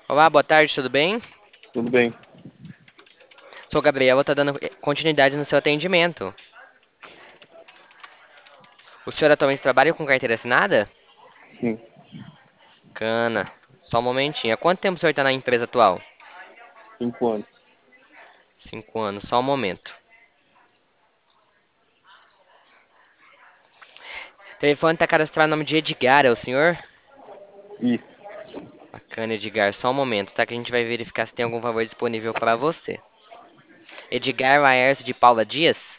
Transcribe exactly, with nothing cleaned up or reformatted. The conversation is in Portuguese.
Olá, boa tarde, tudo bem? Tudo bem, Sou o Gabriel, vou estar dando continuidade no seu atendimento. O senhor atualmente trabalha com carteira assinada? sim, Cana. Só um momentinho. Há quanto tempo o senhor está na empresa atual? cinco anos. Cinco anos, só um momento. O telefone está cadastrado no nome de Edgar, é o senhor? Isso, Bacana, Edgar, só um momento, tá? Que a gente vai verificar se tem algum valor disponível para você. Edgar Laércio de Paula Dias?